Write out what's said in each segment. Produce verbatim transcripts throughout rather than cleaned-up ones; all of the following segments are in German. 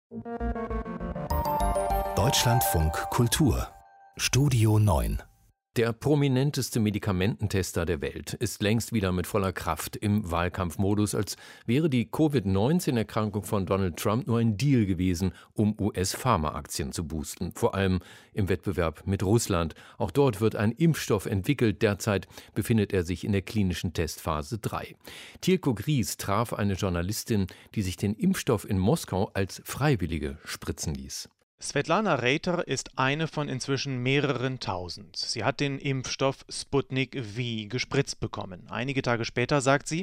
Deutschlandfunk Kultur Studio neun. Der prominenteste Medikamententester der Welt ist längst wieder mit voller Kraft im Wahlkampfmodus, als wäre die Covid neunzehn Erkrankung von Donald Trump nur ein Deal gewesen, um U S-Pharmaaktien zu boosten. Vor allem im Wettbewerb mit Russland. Auch dort wird ein Impfstoff entwickelt. Derzeit befindet er sich in der klinischen Testphase drei. Tirko Gries traf eine Journalistin, die sich den Impfstoff in Moskau als Freiwillige spritzen ließ. Svetlana Reiter ist eine von inzwischen mehreren tausend. Sie hat den Impfstoff Sputnik V gespritzt bekommen. Einige Tage später sagt sie: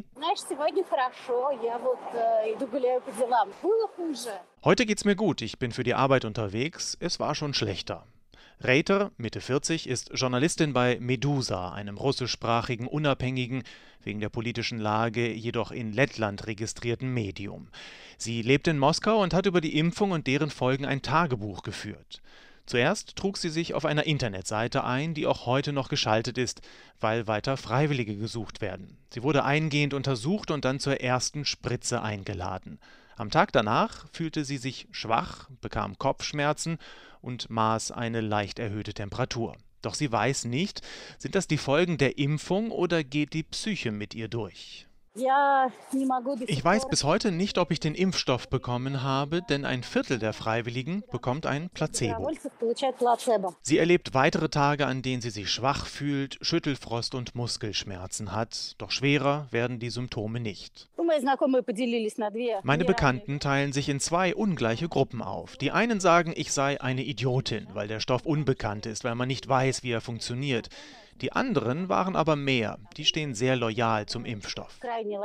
Heute geht's mir gut, ich bin für die Arbeit unterwegs, es war schon schlechter. Reiter, Mitte vierzig, ist Journalistin bei Meduza, einem russischsprachigen, unabhängigen, wegen der politischen Lage jedoch in Lettland registrierten Medium. Sie lebt in Moskau und hat über die Impfung und deren Folgen ein Tagebuch geführt. Zuerst trug sie sich auf einer Internetseite ein, die auch heute noch geschaltet ist, weil weiter Freiwillige gesucht werden. Sie wurde eingehend untersucht und dann zur ersten Spritze eingeladen. Am Tag danach fühlte sie sich schwach, bekam Kopfschmerzen und maß eine leicht erhöhte Temperatur. Doch sie weiß nicht, sind das die Folgen der Impfung oder geht die Psyche mit ihr durch? Ich weiß bis heute nicht, ob ich den Impfstoff bekommen habe, denn ein Viertel der Freiwilligen bekommt ein Placebo. Sie erlebt weitere Tage, an denen sie sich schwach fühlt, Schüttelfrost und Muskelschmerzen hat. Doch schwerer werden die Symptome nicht. Meine Bekannten teilen sich in zwei ungleiche Gruppen auf. Die einen sagen, ich sei eine Idiotin, weil der Stoff unbekannt ist, weil man nicht weiß, wie er funktioniert. Die anderen waren aber mehr. Die stehen sehr loyal zum Impfstoff.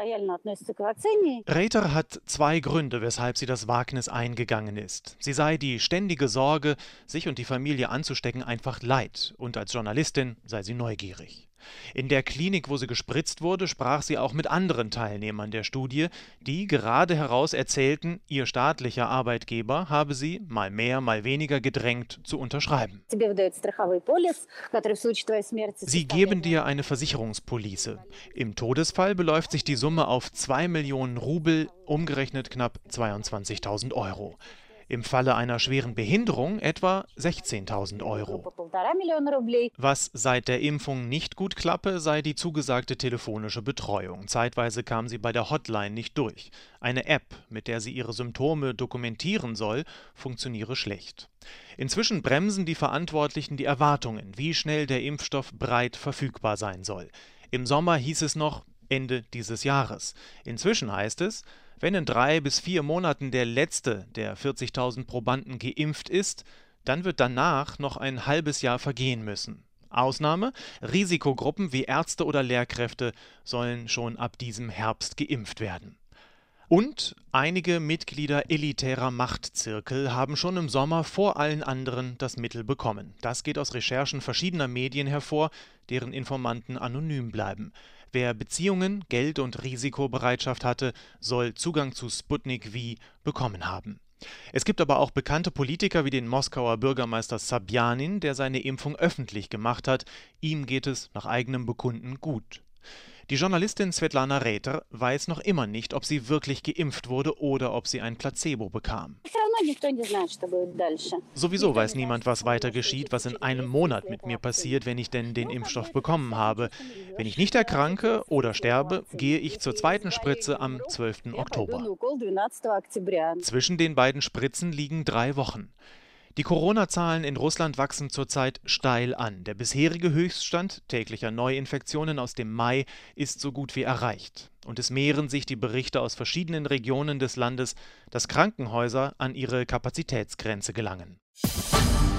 Reiter hat zwei Gründe, weshalb sie das Wagnis eingegangen ist. Sie sei die ständige Sorge, sich und die Familie anzustecken, einfach leid. Und als Journalistin sei sie neugierig. In der Klinik, wo sie gespritzt wurde, sprach sie auch mit anderen Teilnehmern der Studie, die gerade heraus erzählten, ihr staatlicher Arbeitgeber habe sie, mal mehr, mal weniger gedrängt, zu unterschreiben. Sie geben dir eine Versicherungspolice. Im Todesfall beläuft sich die Summe auf zwei Millionen Rubel, umgerechnet knapp zweiundzwanzigtausend Euro. Im Falle einer schweren Behinderung etwa sechzehntausend Euro. Was seit der Impfung nicht gut klappe, sei die zugesagte telefonische Betreuung. Zeitweise kam sie bei der Hotline nicht durch. Eine App, mit der sie ihre Symptome dokumentieren soll, funktioniere schlecht. Inzwischen bremsen die Verantwortlichen die Erwartungen, wie schnell der Impfstoff breit verfügbar sein soll. Im Sommer hieß es noch Ende dieses Jahres. Inzwischen heißt es, wenn in drei bis vier Monaten der letzte der vierzigtausend Probanden geimpft ist, dann wird danach noch ein halbes Jahr vergehen müssen. Ausnahme: Risikogruppen wie Ärzte oder Lehrkräfte sollen schon ab diesem Herbst geimpft werden. Und einige Mitglieder elitärer Machtzirkel haben schon im Sommer vor allen anderen das Mittel bekommen. Das geht aus Recherchen verschiedener Medien hervor, deren Informanten anonym bleiben. Wer Beziehungen, Geld und Risikobereitschaft hatte, soll Zugang zu Sputnik V bekommen haben. Es gibt aber auch bekannte Politiker wie den Moskauer Bürgermeister Sobjanin, der seine Impfung öffentlich gemacht hat. Ihm geht es nach eigenem Bekunden gut. Die Journalistin Svetlana Reiter weiß noch immer nicht, ob sie wirklich geimpft wurde oder ob sie ein Placebo bekam. Sowieso weiß niemand, was weiter geschieht, was in einem Monat mit mir passiert, wenn ich denn den Impfstoff bekommen habe. Wenn ich nicht erkranke oder sterbe, gehe ich zur zweiten Spritze am zwölften Oktober. Zwischen den beiden Spritzen liegen drei Wochen. Die Corona-Zahlen in Russland wachsen zurzeit steil an. Der bisherige Höchststand täglicher Neuinfektionen aus dem Mai ist so gut wie erreicht. Und es mehren sich die Berichte aus verschiedenen Regionen des Landes, dass Krankenhäuser an ihre Kapazitätsgrenze gelangen.